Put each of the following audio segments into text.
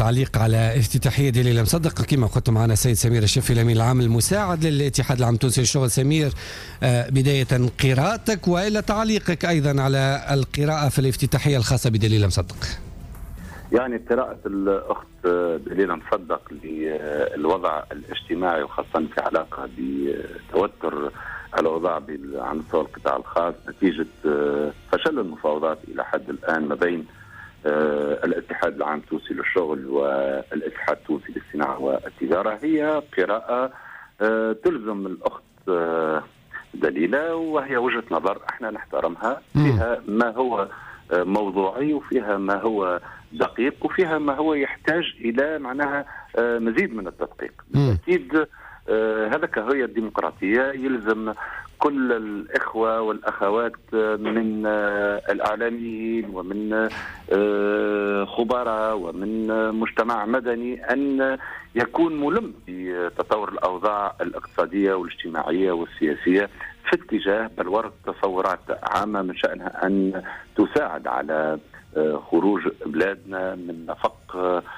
تعليق على افتتاحية دليل مصدق كما قلت معنا السيد سمير الشفي الأمين العام المساعد للاتحاد العام التونسي للشغل. سمير، بداية قراءتك وإلى تعليقك أيضا على القراءة في الافتتاحية الخاصة بدليل مصدق. يعني قراءة الأخت دليل مصدق للوضع الاجتماعي وخاصة في علاقة بتوتر الأوضاع على مستوى القطاع الخاص نتيجة فشل المفاوضات إلى حد الآن ما بين الاتحاد العام التونسي للشغل والاتحاد التونسي للصناعة والتجارة، هي قراءة تلزم الأخت دليلة، وهي وجهة نظر احنا نحترمها، فيها ما هو موضوعي وفيها ما هو دقيق وفيها ما هو يحتاج إلى معناها مزيد من التدقيق. بالتأكيد هذا كهي الديمقراطية، يلزم كل الإخوة والأخوات من الإعلاميين ومن خبراء ومن مجتمع مدني أن يكون ملم بتطور الأوضاع الاقتصادية والاجتماعية والسياسية في اتجاه بل ورد تصورات عامة من شأنها أن تساعد على خروج بلادنا من نفق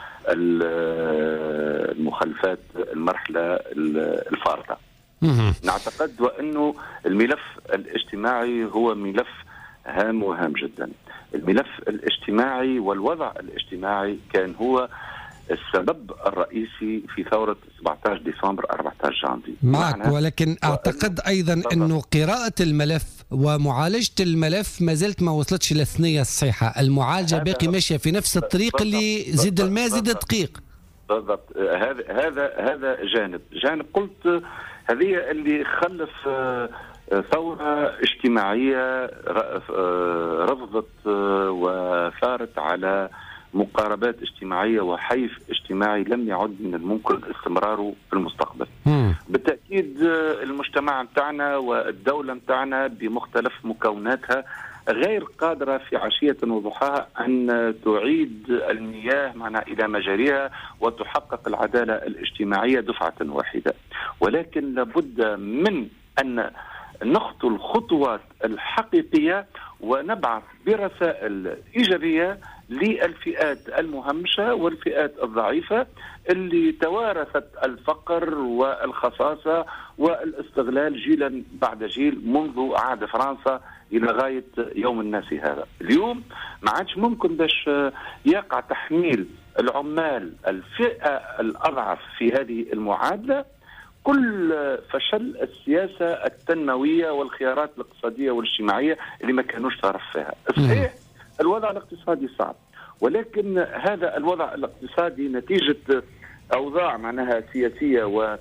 المخالفات المرحلة الفارطة. نعتقد وأنه الملف الاجتماعي هو ملف هام وهام جدا. الملف الاجتماعي والوضع الاجتماعي كان هو السبب الرئيسي في ثورة 17 ديسمبر 14 جانفي معك، ولكن أعتقد أيضا أنه قراءة الملف ومعالجة الملف ما زلت ما وصلتش للثنية الصحيحة. المعالجة باقي ماشية في نفس الطريق اللي زيد الماء زيد دقيق. بالضبط. هذا جانب قلت هذه اللي خلف ثورة اجتماعية رفضت وثارت على مقاربات اجتماعية وحيف اجتماعي لم يعد من الممكن استمراره في المستقبل. بالتأكيد المجتمع متاعنا والدولة متاعنا بمختلف مكوناتها غير قادرة في عشية وضحاها أن تعيد المياه إلى مجاريها وتحقق العدالة الاجتماعية دفعة واحدة، ولكن لابد من أن نخطو الخطوات الحقيقية ونبعث برسائل إيجابية للفئات المهمشة والفئات الضعيفة اللي توارثت الفقر والخصاصة والاستغلال جيلا بعد جيل منذ عهد فرنسا إلى غاية يوم الناس هذا. اليوم ما عادش ممكن باش يقع تحميل العمال الفئة الأضعف في هذه المعادلة كل فشل السياسة التنموية والخيارات الاقتصادية والاجتماعية اللي ما كانوش طرف فيها. صحيح الوضع الاقتصادي صعب، ولكن هذا الوضع الاقتصادي نتيجة أوضاع سياسية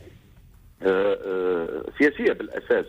سياسية بالأساس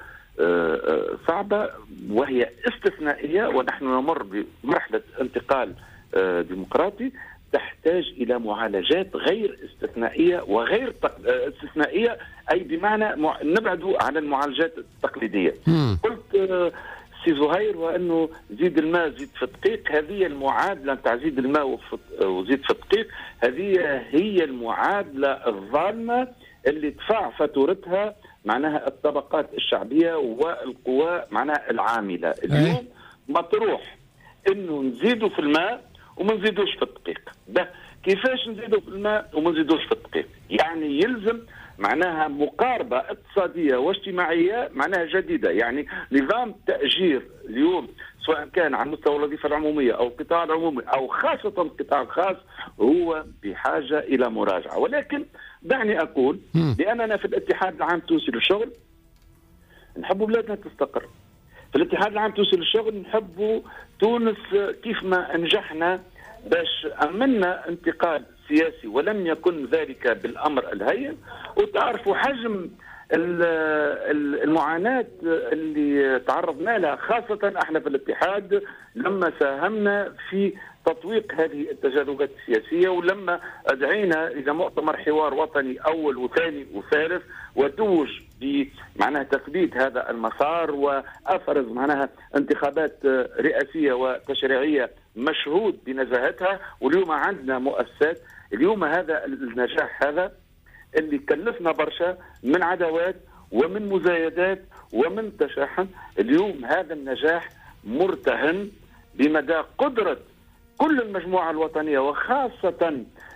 صعبة وهي استثنائية، ونحن نمر بمرحلة انتقال ديمقراطي تحتاج إلى معالجات غير استثنائية وغير استثنائية، أي بمعنى نبعد عن المعالجات التقليدية. قلت سي زهير وأنه زيد الماء زيد في الدقيق، هذه المعادلة نتاع زيد الماء وزيد في الدقيق هذه هي المعادلة الظالمة اللي دفع فاتورتها الطبقات الشعبية والقوى العاملة. اليوم مطروح انه نزيدوا في الماء وما نزيدوش في الدقيق. ده كيفاش نزيدوا في الماء وما نزيدوش في الدقيق؟ يعني يلزم مقاربة اقتصادية واجتماعية جديدة. يعني نظام تأجير اليوم سواء كان على مستوى الوظيفة العمومية أو القطاع العمومي أو خاصة القطاع الخاص هو بحاجة إلى مراجعة. ولكن دعني أقول لأننا في الاتحاد العام التونسي للشغل نحب بلادنا تستقر. في الاتحاد العام التونسي للشغل نحب تونس كيف ما أنجحنا باش أمنا انتقال سياسي ولم يكن ذلك بالأمر الهين، وتعرفوا حجم المعاناة اللي تعرضنا لها خاصة احنا في الاتحاد لما ساهمنا في تطويق هذه التجاذبات السياسية، ولما أدعينا إلى مؤتمر حوار وطني أول وثاني وثالث وتوج تثبيت هذا المسار وأفرز انتخابات رئاسية وتشريعية مشهود بنزاهتها. واليوم عندنا مؤسسات. اليوم هذا النجاح هذا اللي كلفنا برشا من عداوات ومن مزايدات ومن تشاحن، اليوم هذا النجاح مرتهن بمدى قدرة كل المجموعة الوطنية وخاصة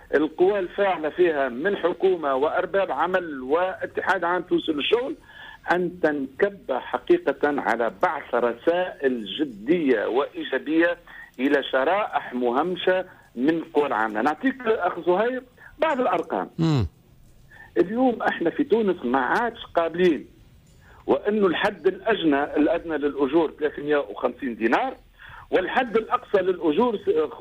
القوى الفاعلة فيها من حكومة وأرباب عمل واتحاد عام تونسي للشغل أن تنكب حقيقة على بعث رسائل جدية وإيجابية إلى شرائح مهمشة من القوى العاملة. نعطيك أخ زهير بعض الأرقام. اليوم احنا في تونس ما عادش قابلين وانه الحد الادنى للاجور 350 دينار، والحد الاقصى للاجور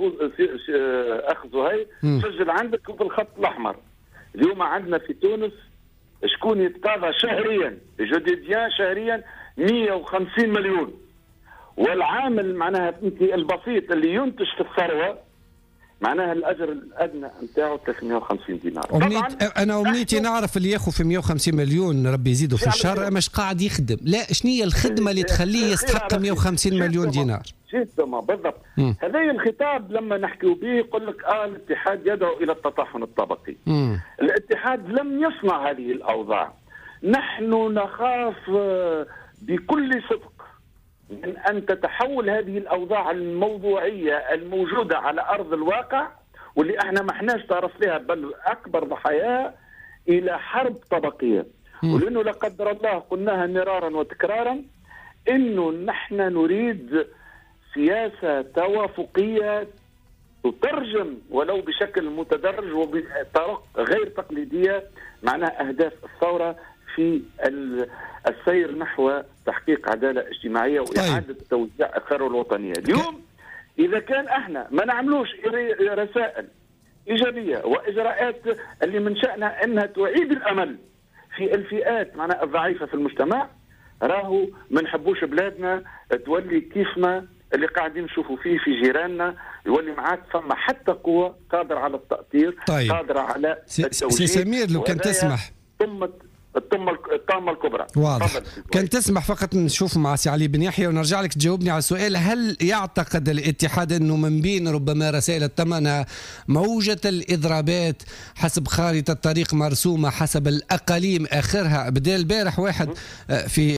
اخ زهير سجل عندك في الخط الاحمر. اليوم عندنا في تونس شكون يتقاضى شهريا جديديا شهريا 150 مليون، والعامل معناها البسيط اللي ينتج في الثروه معناها الاجر الادنى نتاعو 350 دينار. انا امنيتي نعرف اللي ياخذ في 150 مليون ربي يزيده في الشهر مش قاعد يخدم، لا شنو هي الخدمه اللي تخليه يستحق 150 مليون دينار؟ بالضبط. هذا الخطاب لما نحكيو به يقول لك الاتحاد يدعو الى التطحن الطبقي. الاتحاد لم يصنع هذه الاوضاع. نحن نخاف بكل صدق من أن تتحول هذه الأوضاع الموضوعية الموجودة على أرض الواقع واللي احنا ما احناش طرف لها بل أكبر ضحاياها إلى حرب طبقية. ولأنه لا قدر الله قلناها مرارا وتكرارا إنه نحن نريد سياسة توافقية تترجم ولو بشكل متدرج وبطرق غير تقليدية معناها أهداف الثورة في السير نحو تحقيق عدالة اجتماعية وإعادة توزيع الثروة الوطنية. اليوم إذا كان احنا ما نعملوش رسائل إيجابية وإجراءات اللي من شأنها أنها تعيد الأمل في الفئات معناها الضعيفة في المجتمع، راهو ما نحبوش بلادنا تولي كيفما اللي قاعدين نشوفوا فيه في جيراننا، يولي معاك ثم حتى قوة قادرة على التأطير قادرة على التوجيه. سي سمير لو كان تسمح الطامة الكبرى. واضح. كان تسمح فقط نشوف مع سي علي بن يحيى ونرجع لك تجاوبني على السؤال، هل يعتقد الاتحاد أنه من بين ربما رسائل الثمن موجة الإضرابات حسب خارطة طريق مرسومة حسب الأقاليم آخرها بدال البارح واحد في